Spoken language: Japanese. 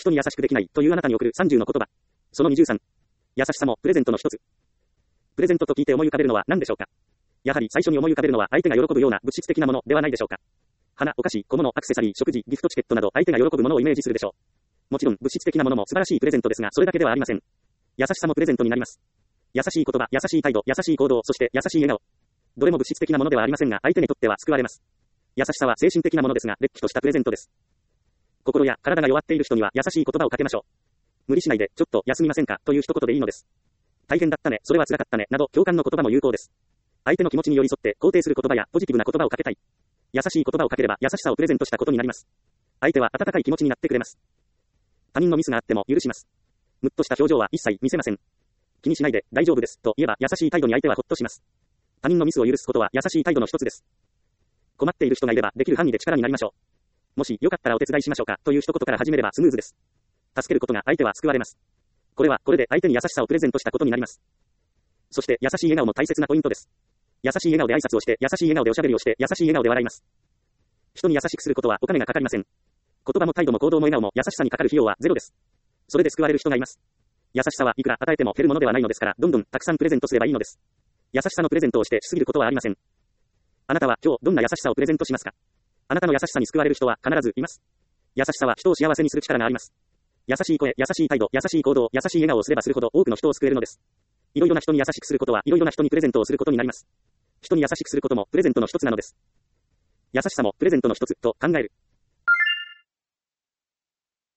人に優しくできないというあなたに送る30の言葉。その23。優しさもプレゼントの一つ。プレゼントと聞いて思い浮かべるのは何でしょうか。やはり最初に思い浮かべるのは相手が喜ぶような物質的なものではないでしょうか。花、お菓子、小物、アクセサリー、食事、ギフトチケットなど相手が喜ぶものをイメージするでしょう。もちろん物質的なものも素晴らしいプレゼントですが、それだけではありません。優しさもプレゼントになります。優しい言葉、優しい態度、優しい行動、そして優しい笑顔。どれも物質的なものではありませんが、相手にとっては救われます。優しさは精神的なものですが、れっきとしたプレゼントです。心や体が弱っている人には優しい言葉をかけましょう。無理しないで、ちょっと休みませんかという一言でいいのです。大変だったね、それは辛かったね、など共感の言葉も有効です。相手の気持ちに寄り添って肯定する言葉やポジティブな言葉をかけたい。優しい言葉をかければ優しさをプレゼントしたことになります。相手は温かい気持ちになってくれます。他人のミスがあっても許します。むっとした表情は一切見せません。気にしないで大丈夫ですと言えば優しい態度に相手はほっとします。他人のミスを許すことは優しい態度の一つです。困っている人がいればできる範囲で力になりましょう。もしよかったらお手伝いしましょうかという一言から始めればスムーズです。助けることが相手は救われます。これはこれで相手に優しさをプレゼントしたことになります。そして優しい笑顔も大切なポイントです。優しい笑顔で挨拶をして、優しい笑顔でおしゃべりをして、優しい笑顔で笑います。人に優しくすることはお金がかかりません。言葉も態度も行動も笑顔も優しさにかかる費用はゼロです。それで救われる人がいます。優しさはいくら与えても減るものではないのですから、どんどんたくさんプレゼントすればいいのです。優しさのプレゼントをしてしすぎることはありません。あなたは今日どんな優しさをプレゼントしますか。あなたの優しさに救われる人は必ずいます。優しさは人を幸せにする力があります。優しい声、優しい態度、優しい行動、優しい笑顔をすればするほど多くの人を救えるのです。いろいろな人に優しくすることはいろいろな人にプレゼントをすることになります。人に優しくすることもプレゼントの一つなのです。優しさもプレゼントの一つと考える。